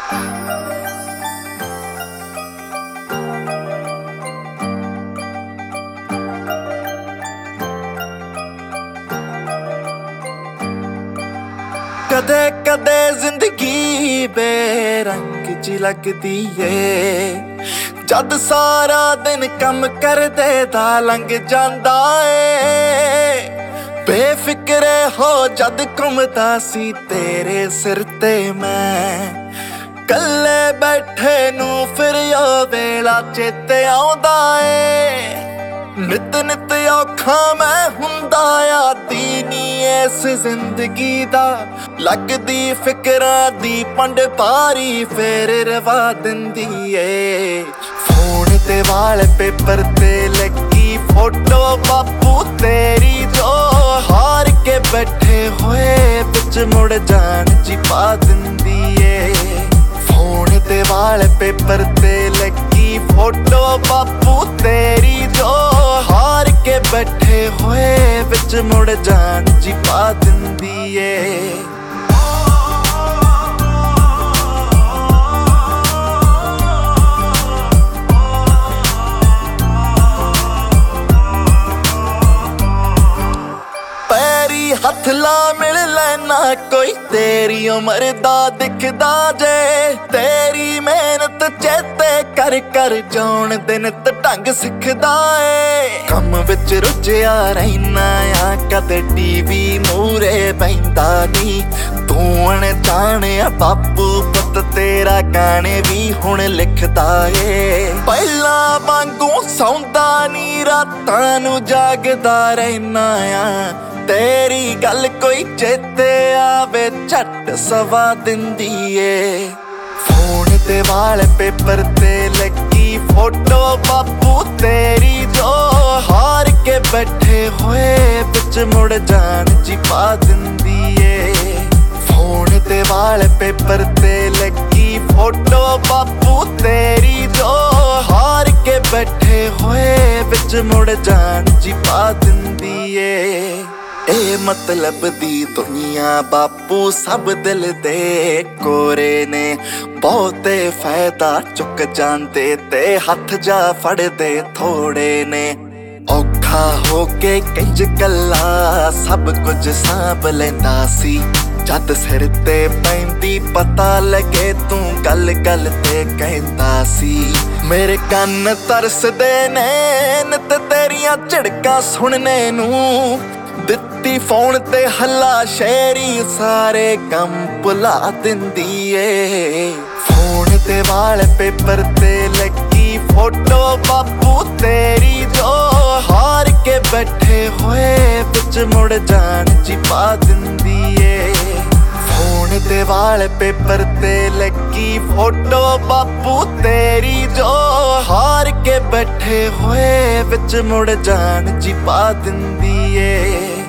कदे कदे जिंदगी बेरंग जी लगदी ए जद सारा दिन कम करदे दा लंघ जांदा ए बेफिक्रे हो जद घुमदा सी तेरे सिर ते मैं कल्ले बैठे नू फिर ओ वेला चेते आउंदा ए नित नित औखा मैं हुंदा आदी नी इस जिंदगी दा लगदी फिकरां दी पंड पारी फिर रवा दिंदी ए फोन ते वाल पेपर ते लगी फोटो बापू तेरी जो हार के बैठे होए बिच मुड़ जान जी पा दिंदी ए फोन ते वाल पेपर ते लगी फोटो बापू तेरी जो हार के बैठे होए बिच मुड़ जान जी पा दिंदी ए हथ ला मिल लेना कोई तेरी उम्र दा दिखदा जे तेरी मेहनत चेते कर कर जान दिन ते ढंग सिखदा ए कम विच रुझिया रहना आ कदे टीवी मूरे बैंदा नी तू अनजाने बापू पुत तेरा गाने भी हुण लिखदा ए पहला वांगू सौंदा नी रातां नू जागदा रहना आ तेरी गल कोई चेते आवे झट सवा दिंदी ए फोन ते वाल पेपर ते लगी फोटो बापू तेरी जो हार के बैठे होए बिच मुड़ जान जी पा दिंदी ए फोन ते वाल पेपर ते लगी फोटो बापू तेरी जो हार के बैठे होए बिच मुड़ जान जी पा दिंदी ए ए मतलब दी दुनिया बापू सब दिल दे कोरे ने बहुते फायदा चुक जांदे ते हथ जा फड़दे थोड़े ने औखा होके कंज कला सब कुछ सांभ लैंदा सी जद सिर ते पैंदी पता लगे तू गल गल ते कहंदा सी मेरे कन्न तरसदे ने नित तेरियां झड़कां सुनने नू दित्ती फोन ते हल्ला शेरी सारे कम भुला दिंदी ए फोन ते वाल पेपर ते लगी फोटो बापू तेरी जो हार के बैठे होए बिच मुड़ जान जी पा दिंदी ए फोन ते वाल पेपर ते लगी फोटो बापू तेरी जो हार के बैठे होए बिच मुड़ जान जी पा दिंदी ए